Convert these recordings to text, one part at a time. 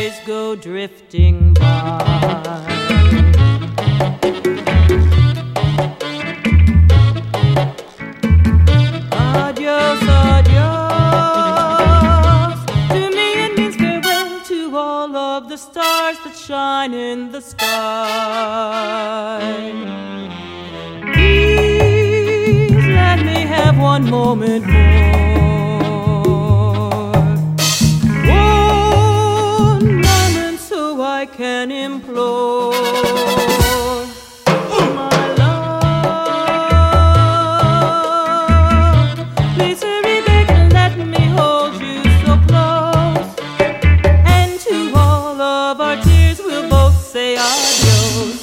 days go drifting by. Adios, adios. To me it means farewell to all of the stars that shine in the sky. Please let me have one moment more. One moment so I can implore. Say adios.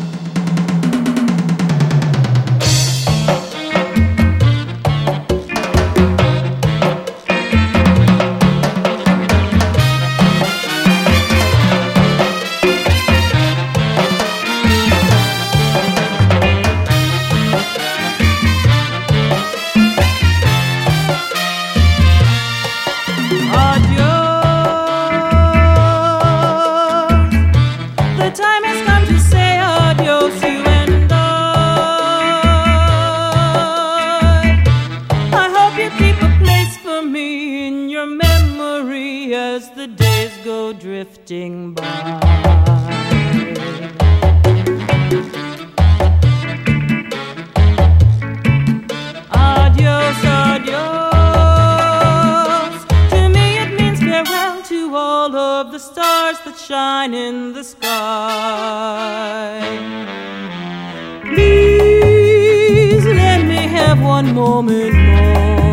As the days go drifting by. Adios, adios. To me it means farewell to all of the stars that shine in the sky. Please let me have one moment more.